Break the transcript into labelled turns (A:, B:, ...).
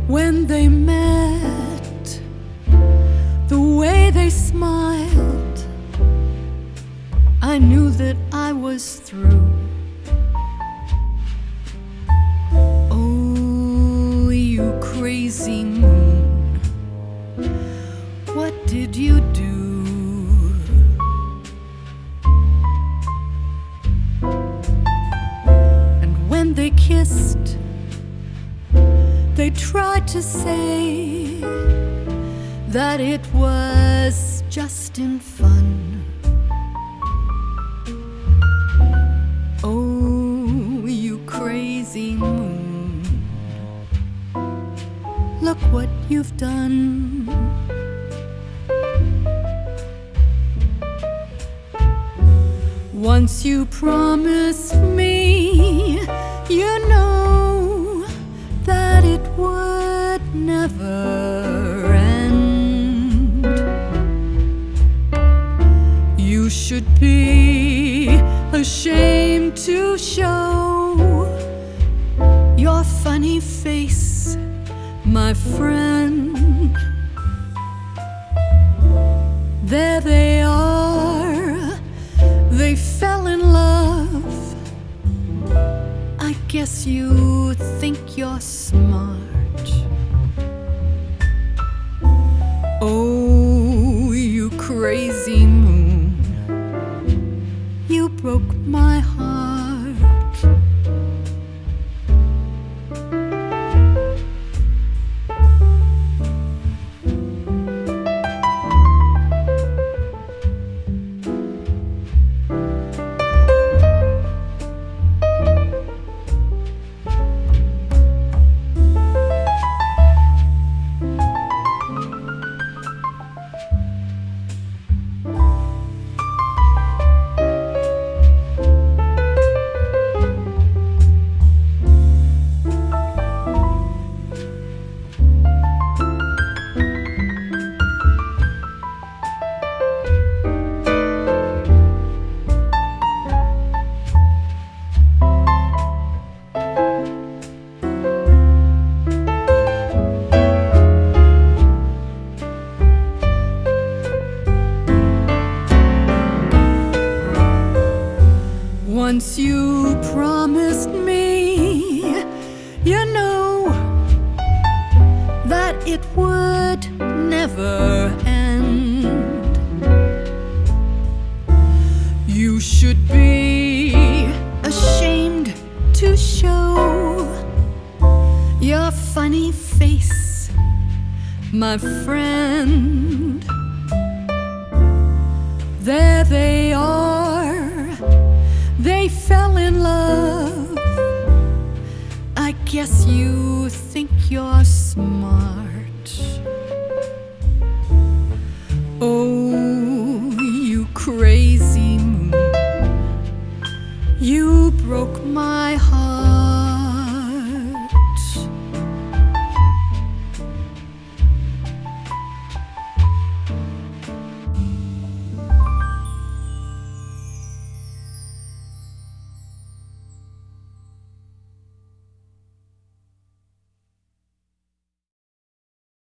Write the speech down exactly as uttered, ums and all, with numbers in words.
A: When they met, the way they smiled, I knew that I was through. Oh, you crazy moon, what did you do? And when they kissed, they tried to say that it was just in fun. Oh, you crazy moon, look what you've done. Once you promised me, you know that it would never end. You should be ashamed to show your funny face, my friend. There they are, they fell in love. I guess you think you're smart. Oh, you crazy moon, you broke my heart. Once you promised me, you know that it would never end. You should be ashamed to show your funny face, my friend. There they are, they fell in love. I guess you think you're smart.